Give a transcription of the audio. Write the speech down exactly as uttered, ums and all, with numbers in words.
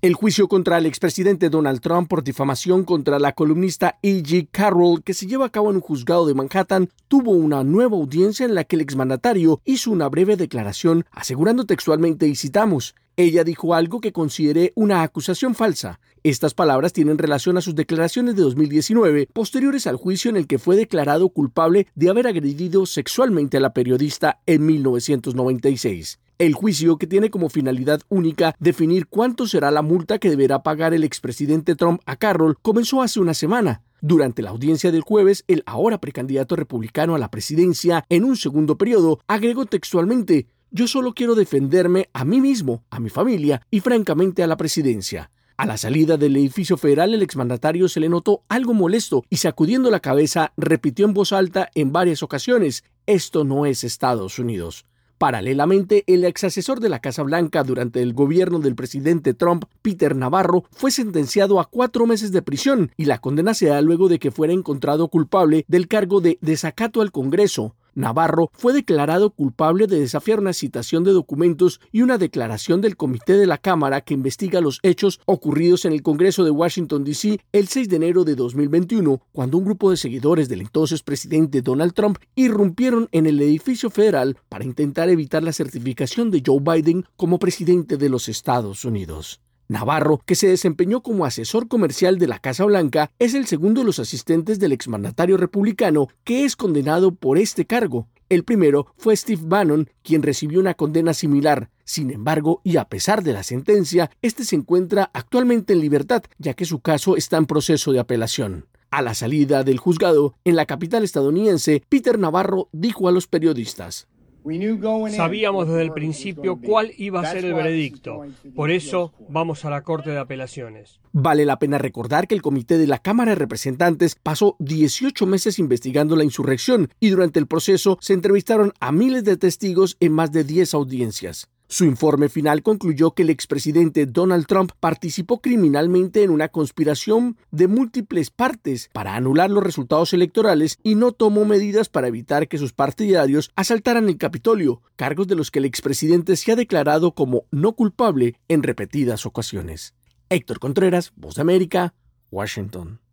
El juicio contra el expresidente Donald Trump por difamación contra la columnista A G Carroll, que se lleva a cabo en un juzgado de Manhattan, tuvo una nueva audiencia en la que el exmandatario hizo una breve declaración asegurando textualmente, y citamos, ella dijo algo que consideré una acusación falsa. Estas palabras tienen relación a sus declaraciones de dos mil diecinueve, posteriores al juicio en el que fue declarado culpable de haber agredido sexualmente a la periodista en mil novecientos noventa y seis. El juicio, que tiene como finalidad única definir cuánto será la multa que deberá pagar el expresidente Trump a Carroll, comenzó hace una semana. Durante la audiencia del jueves, el ahora precandidato republicano a la presidencia en un segundo periodo agregó textualmente: yo solo quiero defenderme a mí mismo, a mi familia y francamente a la presidencia. A la salida del edificio federal, el exmandatario se le notó algo molesto y, sacudiendo la cabeza, repitió en voz alta en varias ocasiones: esto no es Estados Unidos. Paralelamente, el exasesor de la Casa Blanca durante el gobierno del presidente Trump, Peter Navarro, fue sentenciado a cuatro meses de prisión, y la condena se da luego de que fuera encontrado culpable del cargo de desacato al Congreso. Navarro fue declarado culpable de desafiar una citación de documentos y una declaración del Comité de la Cámara que investiga los hechos ocurridos en el Congreso de Washington, D C el seis de enero de dos mil veintiuno, cuando un grupo de seguidores del entonces presidente Donald Trump irrumpieron en el edificio federal para intentar evitar la certificación de Joe Biden como presidente de los Estados Unidos. Navarro, que se desempeñó como asesor comercial de la Casa Blanca, es el segundo de los asistentes del exmandatario republicano que es condenado por este cargo. El primero fue Steve Bannon, quien recibió una condena similar. Sin embargo, y a pesar de la sentencia, este se encuentra actualmente en libertad, ya que su caso está en proceso de apelación. A la salida del juzgado, en la capital estadounidense, Peter Navarro dijo a los periodistas: sabíamos desde el principio cuál iba a ser el veredicto. Por eso vamos a la Corte de Apelaciones. Vale la pena recordar que el Comité de la Cámara de Representantes pasó dieciocho meses investigando la insurrección, y durante el proceso se entrevistaron a miles de testigos en más de diez audiencias. Su informe final concluyó que el expresidente Donald Trump participó criminalmente en una conspiración de múltiples partes para anular los resultados electorales y no tomó medidas para evitar que sus partidarios asaltaran el Capitolio, cargos de los que el expresidente se ha declarado como no culpable en repetidas ocasiones. Héctor Contreras, Voz de América, Washington.